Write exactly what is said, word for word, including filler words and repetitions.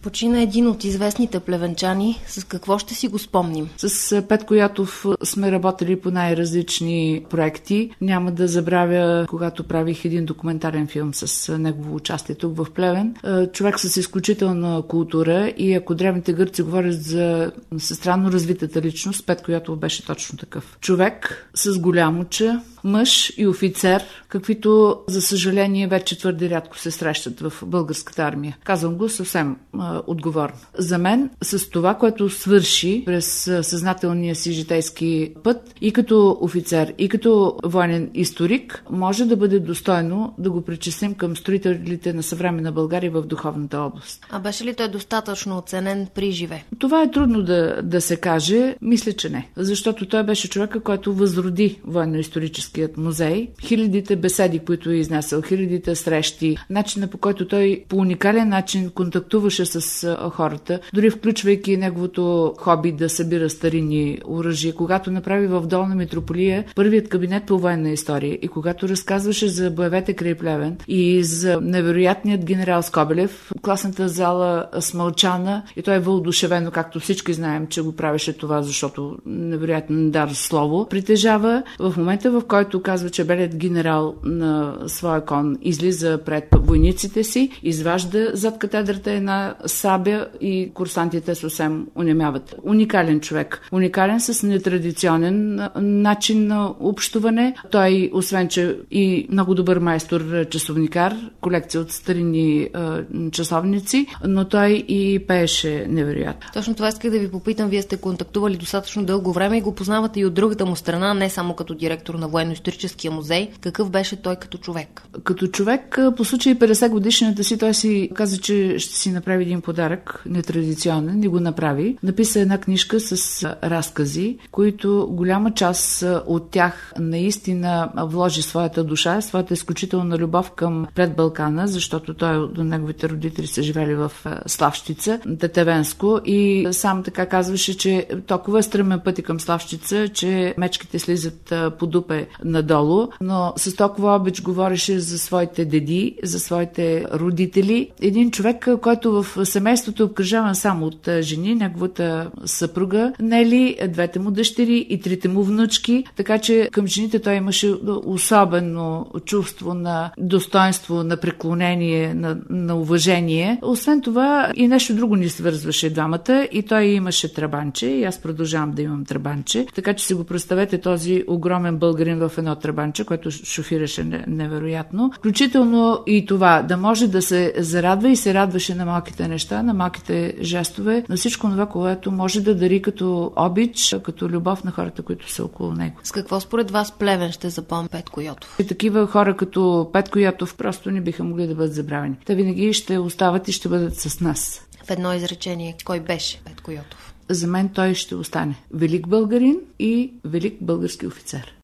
Почина един от известните плевенчани. С какво ще си го спомним? С Петко Ятов сме работили по най-различни проекти. Няма да забравя, когато правих един документален филм с негово участие тук в Плевен. Човек с изключителна култура и ако древните гърци говорят за странно развитата личност, Петко Ятов беше точно такъв. Човек с голямо че, мъж и офицер, каквито, за съжаление, вече твърде рядко се срещат в българската армия. Казвам го съвсем а, отговорно. За мен, с това, което свърши през съзнателния си житейски път, и като офицер, и като военен историк, може да бъде достойно да го причислим към строителите на съвременна България в духовната област. А беше ли той достатъчно оценен при живе? Това е трудно да, да се каже. Мисля, че не. Защото той беше човека, който възроди военно-историческият музей. Хилядите беседи, които е изнесъл, хилядите срещи, начина, по който той по уникален начин контактуваше с а, хората, дори включвайки неговото хоби да събира старинни оръжия. Когато направи в Долна Митрополия първият кабинет по военна история и когато разказваше за боевете край Плевен и за невероятният генерал Скобелев, класната зала смълчана и той е въодушевено, както всички знаем, че го правеше това, защото невероятен дар слово притежава. В момента, в който казва, че белият генерал на своя кон излиза пред войниците си, изважда зад катедрата една сабя и курсантите съвсем онемяват. Уникален човек. Уникален с нетрадиционен начин на общуване. Той, освен че и много добър майстор часовникар, колекция от старинни е, часовници, но той и пееше невероятно. Точно това исках да ви попитам. Вие сте контактували достатъчно дълго време и го познавате и от другата му страна, не само като директор на Военно-историческия музей. Какъв беше той като човек? Като човек, по случай петдесет годишната си, той си каза, че ще си направи един подарък, нетрадиционен, и го направи. Написа една книжка с разкази, които голяма част от тях наистина вложи своята душа, своята изключителна любов към пред Балкана, защото той до неговите родители са живели в Славщица, Тетевенско, и сам така казваше, че толкова е стръмен пъти към Славщица, че мечките слизат по дупе надолу, но с толкова обич говореше за своите деди, за своите родители. Един човек, който в семейството е обкръжаван само от жени, неговата съпруга Нели, двете му дъщери и трите му внучки, така че към жените той имаше особено чувство на достоинство, на преклонение, на, на уважение. Освен това и нещо друго ни свързваше двамата, и той имаше трабанче, и аз продължавам да имам трабанче, така че си го представете този огромен българин в едно трабанче, което шофираше невероятно. Включително и това, да може да се зарадва и се радваше на малките неща, на малките жестове, на всичко това, което може да дари като обич, като любов на хората, които са около него. С какво според вас Плевен ще запомни Петко Ятов? И такива хора като Петко Ятов просто не биха могли да бъдат забравени. Те винаги ще остават и ще бъдат с нас. В едно изречение, кой беше Петко Ятов? За мен той ще остане велик българин и велик български офицер.